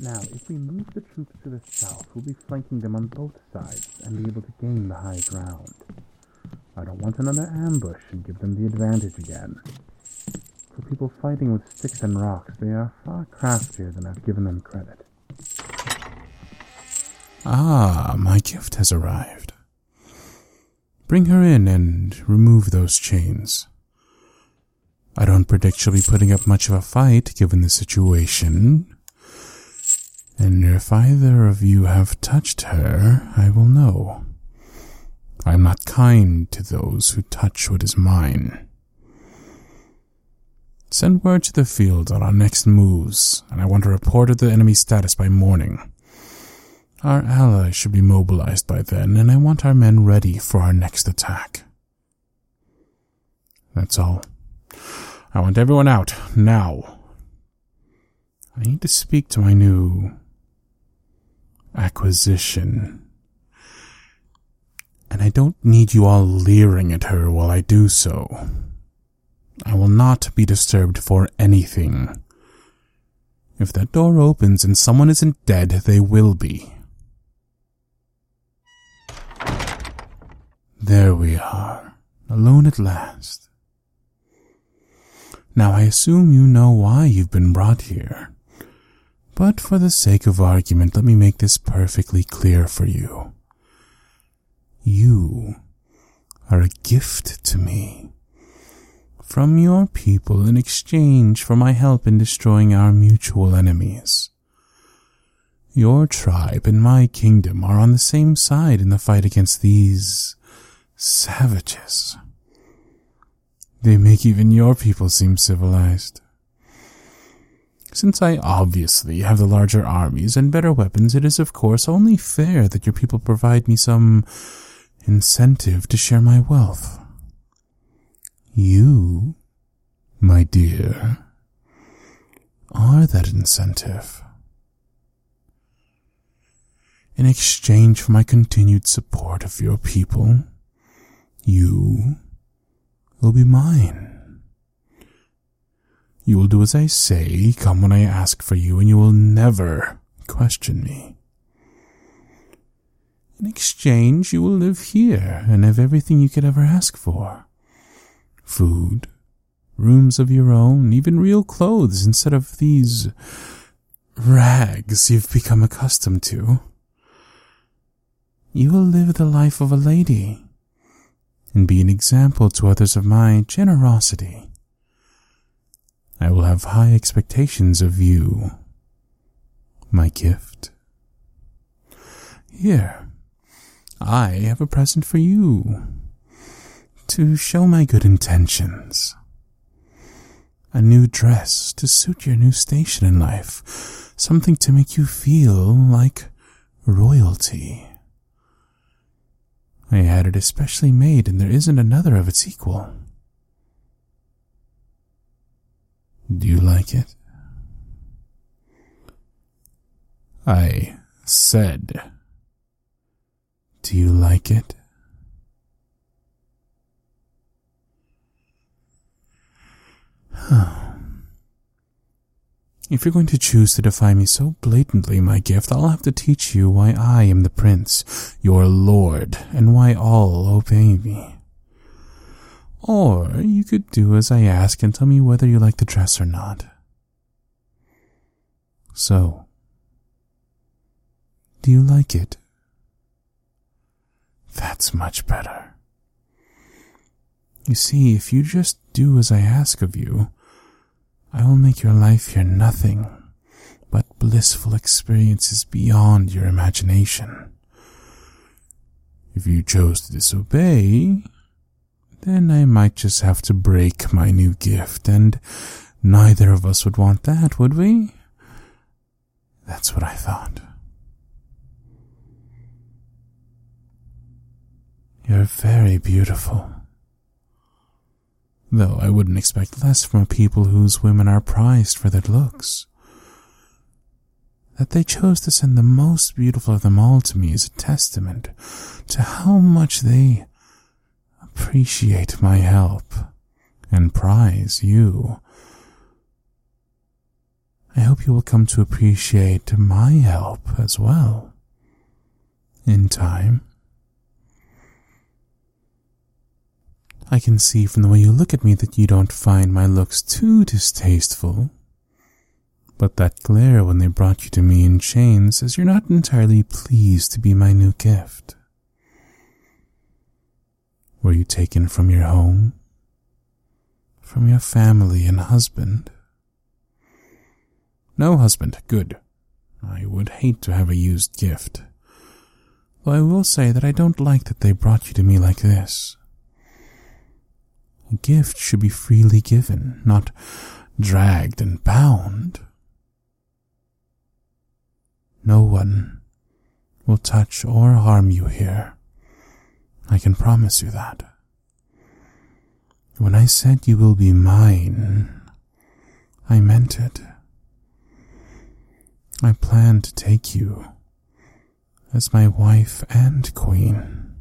Now, if we move the troops to the south, we'll be flanking them on both sides and be able to gain the high ground. I don't want another ambush and give them the advantage again. For people fighting with sticks and rocks, they are far craftier than I've given them credit. Ah, my gift has arrived. Bring her in and remove those chains. I don't predict she'll be putting up much of a fight given the situation. And if either of you have touched her, I will know. I am not kind to those who touch what is mine. Send word to the field on our next moves, and I want a report of the enemy's status by morning. Our allies should be mobilized by then, and I want our men ready for our next attack. That's all. I want everyone out, now. I need to speak to my new acquisition. And I don't need you all leering at her while I do so. I will not be disturbed for anything. If that door opens and someone isn't dead, they will be. There we are, alone at last. Now I assume you know why you've been brought here, but for the sake of argument, let me make this perfectly clear for you. You are a gift to me, from your people in exchange for my help in destroying our mutual enemies. Your tribe and my kingdom are on the same side in the fight against these savages. They make even your people seem civilized. Since I obviously have the larger armies and better weapons, it is of course only fair that your people provide me some incentive to share my wealth. You, my dear, are that incentive. In exchange for my continued support of your people, you will be mine. You will do as I say, come when I ask for you, and you will never question me. In exchange, you will live here and have everything you could ever ask for. Food, rooms of your own, even real clothes instead of these rags you've become accustomed to. You will live the life of a lady and be an example to others of my generosity. I will have high expectations of you, my gift. Here, I have a present for you, to show my good intentions. A new dress to suit your new station in life, something to make you feel like royalty. I had it especially made, and there isn't another of its equal. Do you like it? I said, do you like it? If you're going to choose to defy me so blatantly, my gift, I'll have to teach you why I am the prince, your lord, and why all obey me. Or you could do as I ask and tell me whether you like the dress or not. So, do you like it? That's much better. You see, if you just do as I ask of you, I will make your life here nothing but blissful experiences beyond your imagination. If you chose to disobey, then I might just have to break my new gift, and neither of us would want that, would we? That's what I thought. You're very beautiful. Though I wouldn't expect less from a people whose women are prized for their looks. That they chose to send the most beautiful of them all to me is a testament to how much they appreciate my help and prize you. I hope you will come to appreciate my help as well, in time. I can see from the way you look at me that you don't find my looks too distasteful, but that glare when they brought you to me in chains says you're not entirely pleased to be my new gift. Were you taken from your home? From your family and husband? No husband, good. I would hate to have a used gift. Though I will say that I don't like that they brought you to me like this. A gift should be freely given, not dragged and bound. No one will touch or harm you here. I can promise you that. When I said you will be mine, I meant it. I plan to take you as my wife and queen.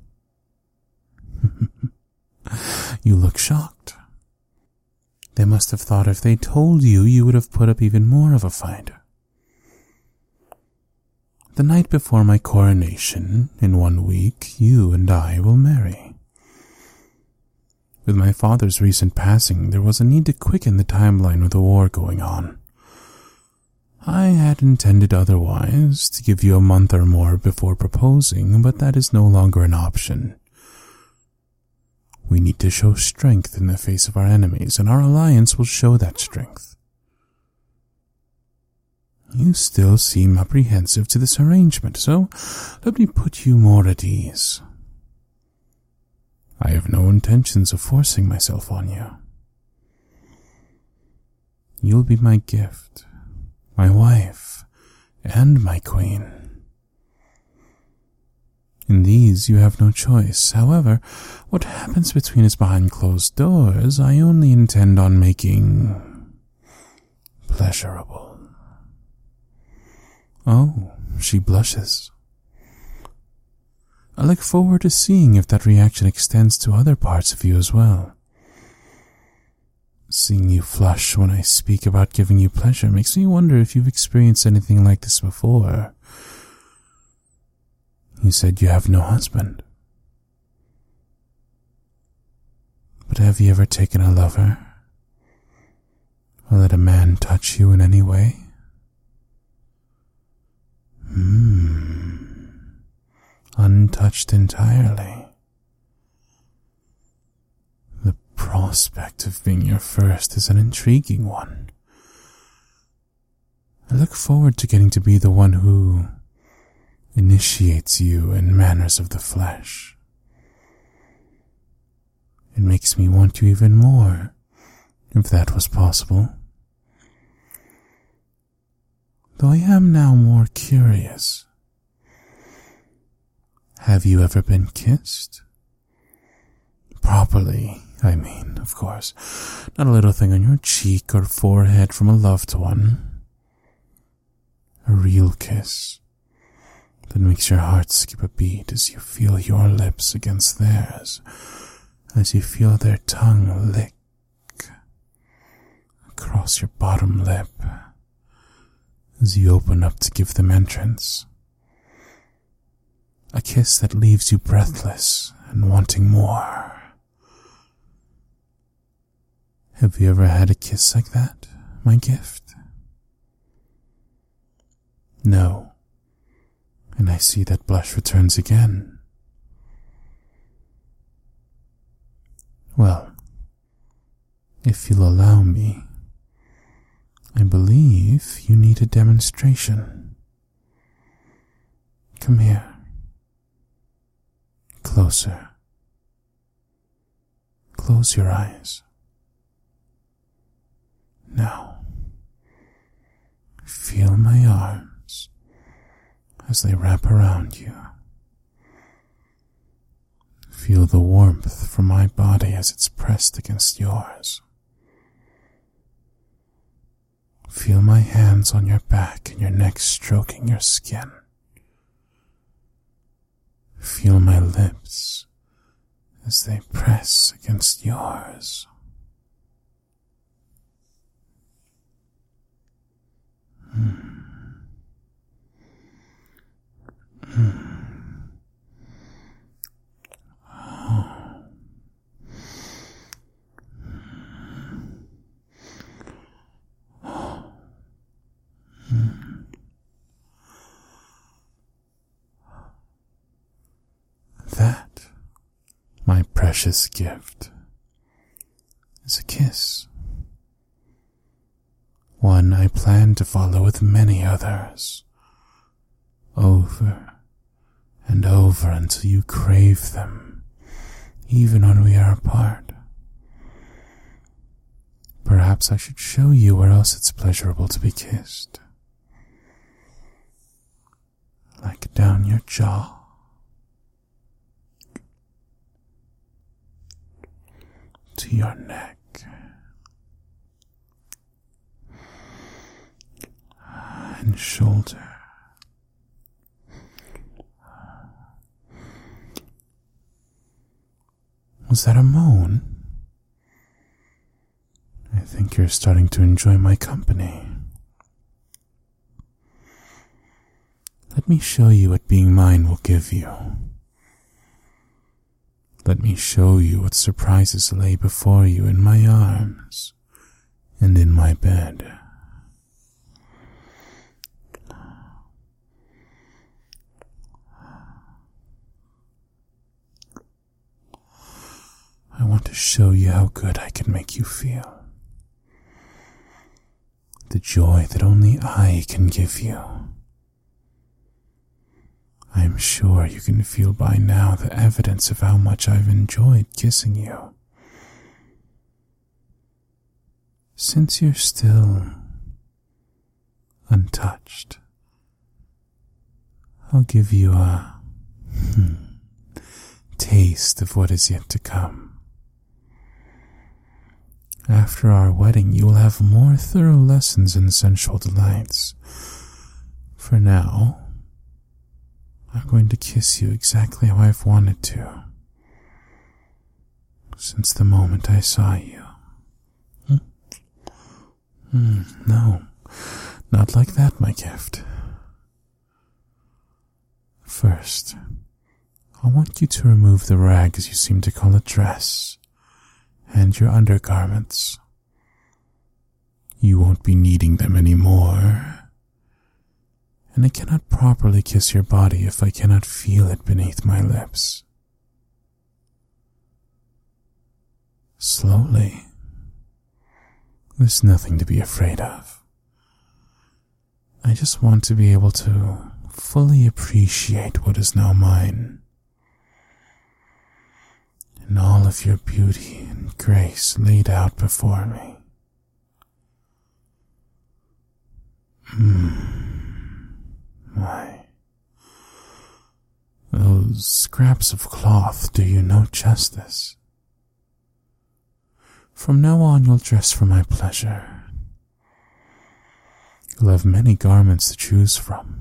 You look shocked. They must have thought if they told you, you would have put up even more of a fight. The night before my coronation, in 1 week, you and I will marry. With my father's recent passing, there was a need to quicken the timeline with the war going on. I had intended otherwise, to give you a month or more before proposing, but that is no longer an option. We need to show strength in the face of our enemies, and our alliance will show that strength. You still seem apprehensive to this arrangement, so let me put you more at ease. I have no intentions of forcing myself on you. You'll be my gift, my wife, and my queen. In these you have no choice. However, what happens between us behind closed doors, I only intend on making pleasurable. Oh, she blushes. I look forward to seeing if that reaction extends to other parts of you as well. Seeing you flush when I speak about giving you pleasure makes me wonder if you've experienced anything like this before. You said you have no husband. But have you ever taken a lover? Or let a man touch you in any way? Untouched entirely. The prospect of being your first is an intriguing one. I look forward to getting to be the one who initiates you in manners of the flesh. It makes me want you even more, if that was possible. Though I am now more curious. Have you ever been kissed? Properly, I mean, of course. Not a little thing on your cheek or forehead from a loved one. A real kiss that makes your heart skip a beat as you feel your lips against theirs, as you feel their tongue lick across your bottom lip, as you open up to give them entrance. A kiss that leaves you breathless and wanting more. Have you ever had a kiss like that, my gift? No. And I see that blush returns again. Well, if you'll allow me, I believe you need a demonstration. Come here. Closer. Close your eyes. Now, feel my arms as they wrap around you. Feel the warmth from my body as it's pressed against yours. Feel my hands on your back and your neck stroking your skin. Feel my lips as they press against yours. precious gift is a kiss. One I plan to follow with many others, over and over until you crave them, even when we are apart. Perhaps I should show you where else it's pleasurable to be kissed. Like down your jaw, to your neck, and shoulder. Was that a moan? I think you're starting to enjoy my company. Let me show you what being mine will give you. Let me show you what surprises lay before you in my arms and in my bed. I want to show you how good I can make you feel. The joy that only I can give you. I am sure you can feel by now the evidence of how much I've enjoyed kissing you. Since you're still untouched, I'll give you a taste of what is yet to come. After our wedding, you will have more thorough lessons in sensual delights. For now, I'm going to kiss you exactly how I've wanted to, since the moment I saw you. No, not like that, my gift. First, I want you to remove the rags you seem to call a dress, and your undergarments. You won't be needing them anymore, and I cannot properly kiss your body if I cannot feel it beneath my lips. Slowly. There's nothing to be afraid of. I just want to be able to fully appreciate what is now mine. And all of your beauty and grace laid out before me. My, those scraps of cloth do you no justice. From now on you'll dress for my pleasure. You'll have many garments to choose from.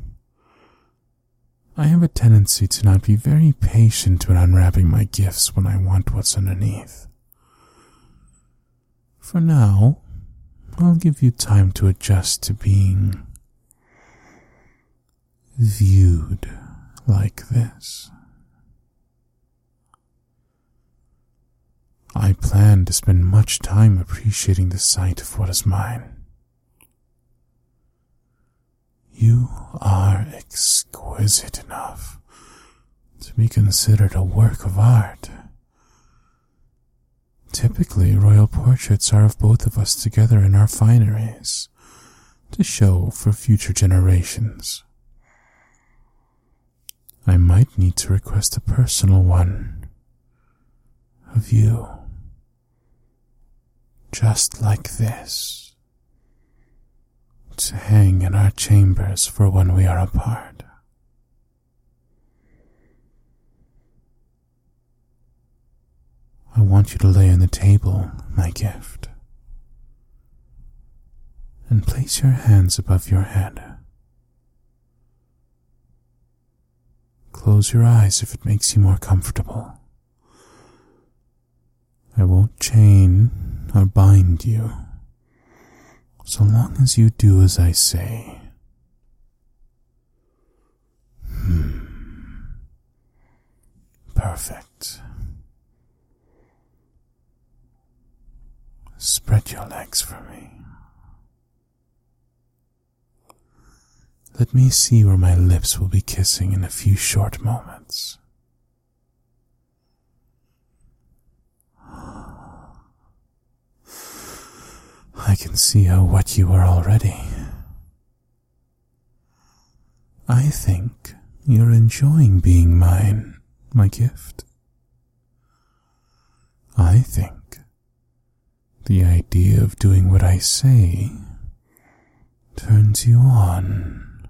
I have a tendency to not be very patient when unwrapping my gifts when I want what's underneath. For now, I'll give you time to adjust to being viewed like this. I plan to spend much time appreciating the sight of what is mine. You are exquisite enough to be considered a work of art. Typically, royal portraits are of both of us together in our fineries, to show for future generations. I might need to request a personal one of you, just like this, to hang in our chambers for when we are apart. I want you to lay on the table my gift, and place your hands above your head. Close your eyes if it makes you more comfortable. I won't chain or bind you, so long as you do as I say. Perfect. Spread your legs for me. Let me see where my lips will be kissing in a few short moments. I can see how wet you are already. I think you're enjoying being mine, my gift. I think the idea of doing what I say turns you on.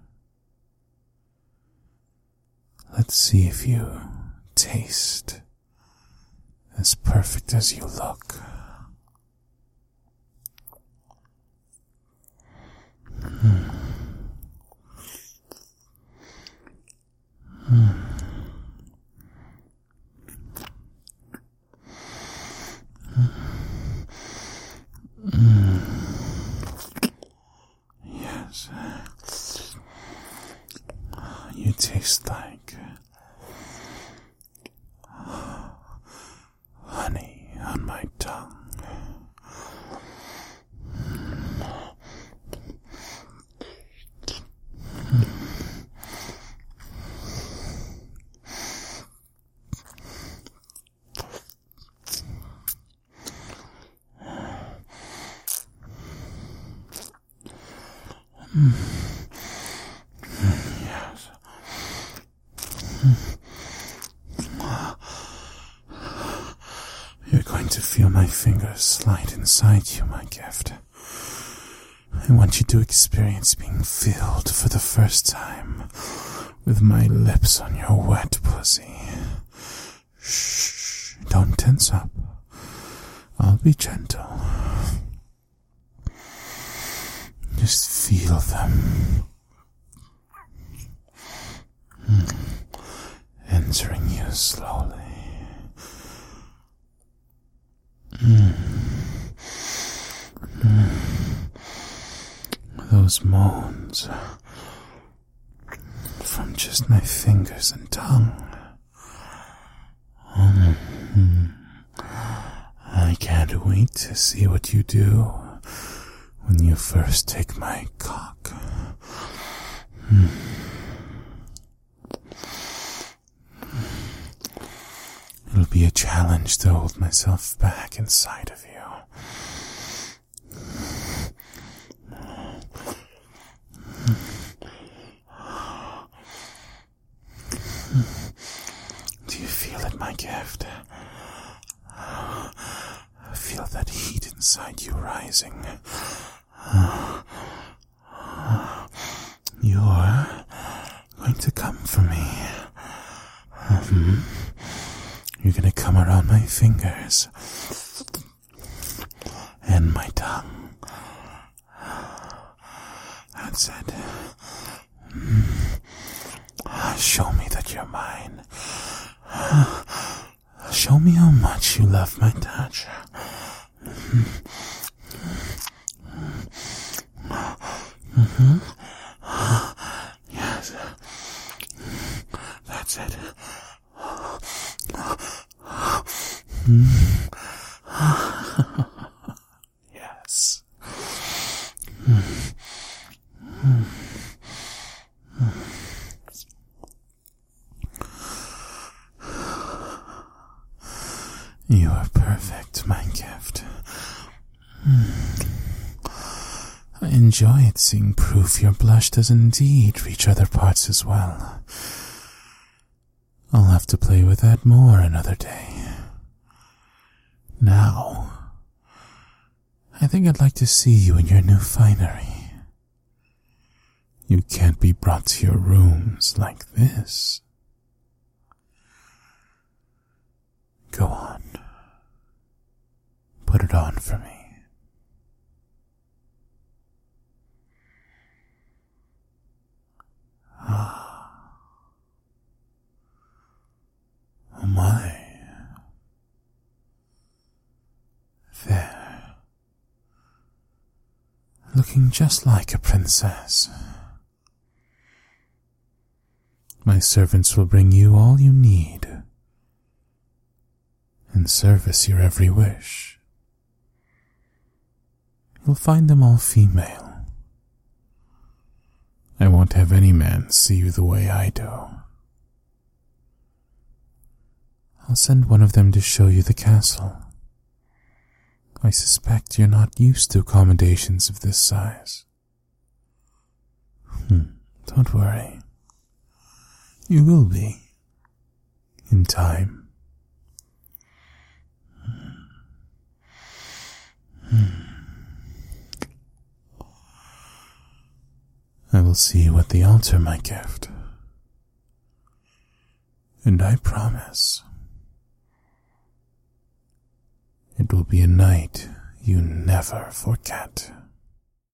Let's see if you taste as perfect as you look. Yes. You taste like honey on my tongue. Yes. You're going to feel my fingers slide inside you, my gift. I want you to experience being filled for the first time with my lips on your wet pussy. Shh, don't tense up. I'll be gentle. Just feel them entering you slowly. Those moans from just my fingers and tongue. I can't wait to see what you do when you first take my cock. It'll be a challenge to hold myself back inside of you. Do you feel it, my gift? Feel that heat inside you rising. You're going to come for me. You're going to come around my fingers and my tongue. That's it. Show me that you're mine. Show me how much you love my touch. Yes. That's it. Yes. You are perfect, my gift. I enjoy it seeing proof your blush does indeed reach other parts as well. I'll have to play with that more another day. Now, I think I'd like to see you in your new finery. You can't be brought to your rooms like this. Go on. Put it on for me. Oh my. There. Looking just like a princess. My servants will bring you all you need and service your every wish. You'll find them all female. I won't have any man see you the way I do. I'll send one of them to show you the castle. I suspect you're not used to accommodations of this size. Don't worry. You will be. In time. I will see you at the altar, my gift. And I promise it will be a night you never forget.